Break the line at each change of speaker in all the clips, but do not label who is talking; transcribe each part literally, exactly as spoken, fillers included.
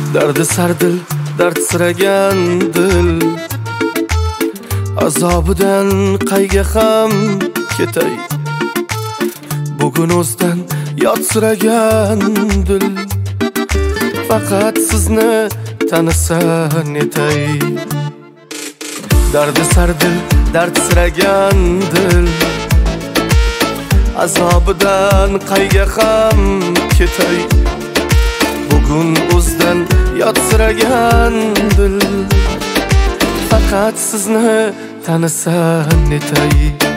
Dardi sardil, dard siragan dil, azobidan qayga ham ketay. Bugun o'zdan yotsiragan dil, faqat sizni tanisa netay. Dardi sardil, dard siragan dil, azobidan qayga ham ketay. Bugun o'zdan yotsiragan dil, faqat sizni tanisa netay.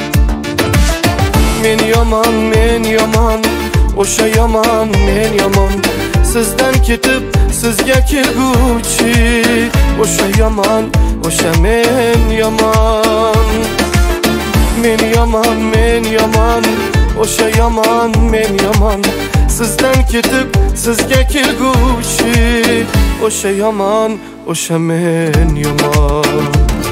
Men yomon, men yomon, o'sha yomon, men yomon, sizdan ketib sizga kelguchi. O'sha yomon, o'sha men yomon. Men yomon, men yomon, o'sha yomon, men yomon, sizdan ketib sizga kelguchi. O'sha yomon, o'sha men yomon.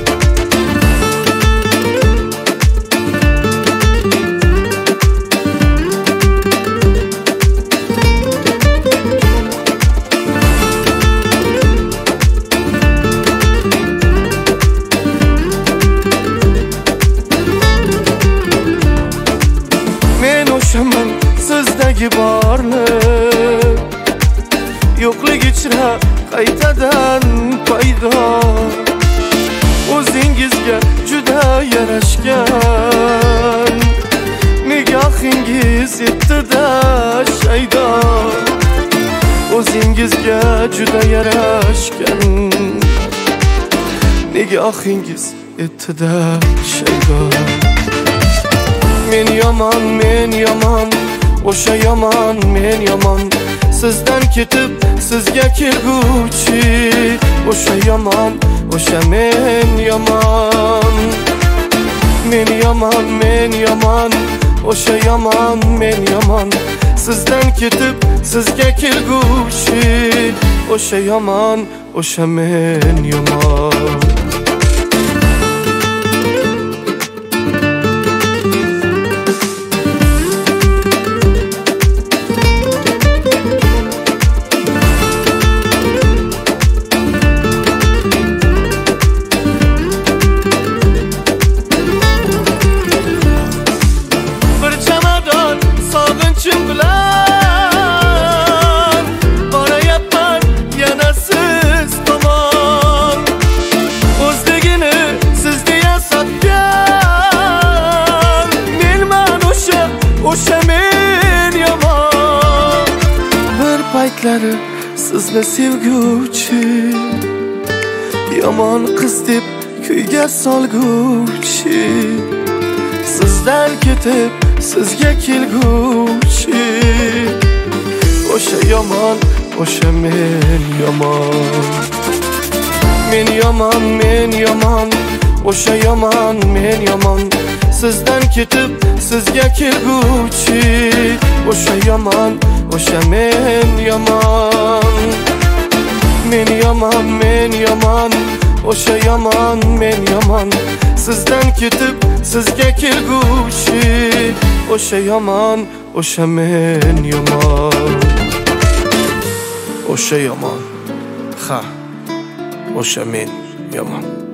O'shaman sizdagi borlik, yo'qlik ichra qaytadan paydo. O'zingizga juda yarashgan, nigohingiz etdi-da shaydo. O'zingizga juda yarashgan, nigohingiz etdi-da shaydo. Men yomon, men yomon, o'sha yomon, men yomon, sizdan ketib sizga kelguchi. O'sha yomon, o'sha men yomon. Men yomon, men yomon, o'sha yomon, men yomon, sizdan ketib sizga kelguchi. O'sha yomon, o'sha men yomon. Sog'inchim bilan borayapman yana siz tomon. O'zligini sizga yasatgan menman, o'sha o'sha men yomon. Bir paytlari sizni sevguvchi, yomon qiz deb kuyga solguvchi, sizdan ketib sizga kelguchi. O'sha yomon, o'sha men yomon. Men yomon, men yomon, o'sha yomon, men yomon, sizdan ketib sizga kelguchi. O'sha yomon, o'sha men yomon. Men yomon, men yomon, o'sha yomon, men yomon, sizdan ketib sizga kelguchi. O'sha yomon, o'sha men yomon. O'sha yomon, ha, o'sha men yomon.